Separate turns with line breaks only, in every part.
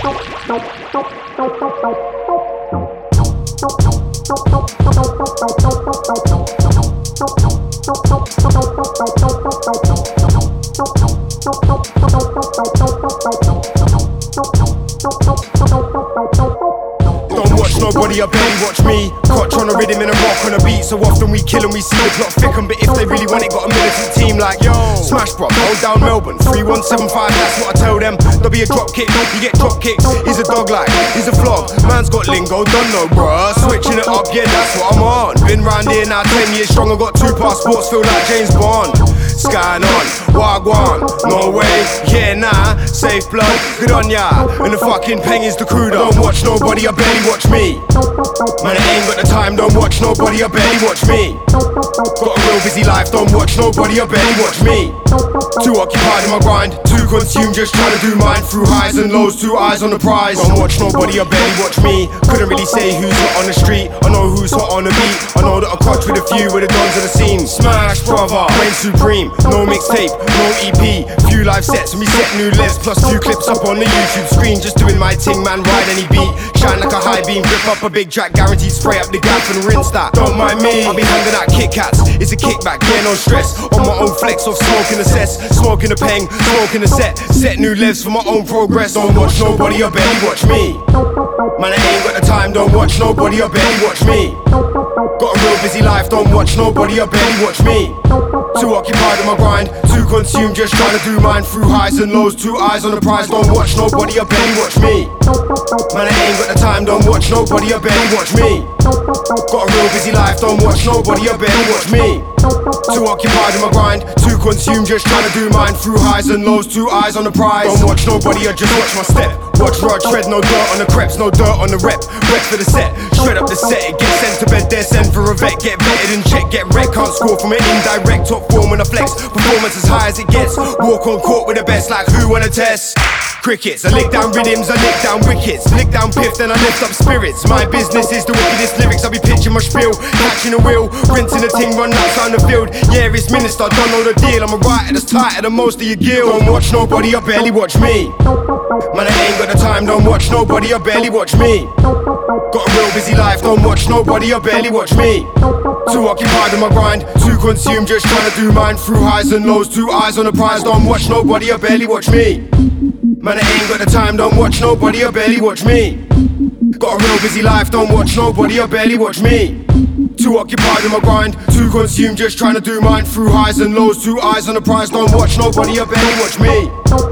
Don't watch nobody, I barely watch me. Caught on a rhythm and a rock on a beat. So often we kill and we see the plot thicken. But if they really want it, got a militant team like yo. Smash bro, hold down Melbourne 3175, that's what I tell them. There'll be a drop kick, you get drop kicked. He's a dog like, he's a flog. Man's got lingo, don't know bruh. Switching it up, yeah that's what I'm on. Been round here now 10 years strong. I got 2 passports, feel like James Bond. Skying on, Wagwan, no way, yeah nah, safe blood, good on ya. And the fucking peng is the crew. Don't watch nobody, I barely watch me. Man, I ain't got the time, don't watch nobody, I barely watch me. Got a real busy life, don't watch nobody, I barely watch me. Too occupied in my grind, too consumed, just trying to do mine. Through highs and lows, 2 eyes on the prize. Don't watch nobody, I barely watch me. Couldn't really say who's hot on the street, I know who's hot on the beat. I know that I clutch with a few of the dons of the scene. Smash brother, reign supreme, no mixtape, no EP. Few live sets and we set new lists, plus few clips up on the YouTube screen. Just doing my ting man, ride any beat. Shine like a high beam, grip up a big track, guaranteed spray up the gap and rinse that. Don't mind me, I'll be handing out Kit Kats. It's a kickback, yeah no stress. On my own flex off smoking the cess, smoking the peng, smoking the set. Set new lives for my own progress. Don't watch nobody, I barely watch me. Man, I ain't got the time, don't watch nobody, I barely watch me. Got a real busy life, don't watch nobody, I barely watch me. Too occupied in my grind, too consumed, just trying to do mine. Through highs and lows, 2 eyes on the prize. Don't watch nobody, I barely watch me. Man, I ain't got the time, don't watch nobody, I barely watch me. Got a real busy life, don't watch nobody, I barely watch me. Too occupied in my grind, too consumed, just trying to do mine. Through highs and lows, 2 eyes on the prize. Don't watch nobody, I just watch my step. Watch rod tread, no dirt on the creps, no dirt on the rep. Rep for the set, shred up the set. It gets sent to bed, there send for a vet. Get vetted and check, get wrecked. Can't score from an indirect. Top form when I flex, performance as high as it gets. Walk on court with the best, like who wanna test? Crickets, I lick down rhythms, I lick down wickets. Lick down piff, then I lift up spirits. My business is the wickedest lyrics. I'll be pitching my spiel, catching a wheel, rinsing the ting, run nuts round the field. Yeah, it's minister, don't know the deal. I'm a writer that's tighter than most of your guild. Don't watch nobody, I barely watch me. Man, I ain't got the time, don't watch nobody, I barely watch me. Got a real busy life, don't watch nobody, I barely watch me. Too occupied in my grind, too consumed, just trying to do mine. Through highs and lows, 2 eyes on the prize. Don't watch nobody, I barely watch me. Man, I ain't got the time, don't watch nobody, I barely watch me. Got a real busy life, don't watch nobody, I barely watch me. Too occupied in my grind, too consumed, just trying to do mine. Through highs and lows, 2 eyes on the prize. Don't watch nobody, I barely watch me.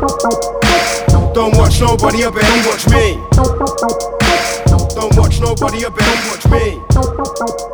Don't watch nobody, I barely watch me. Don't watch nobody, I barely watch me.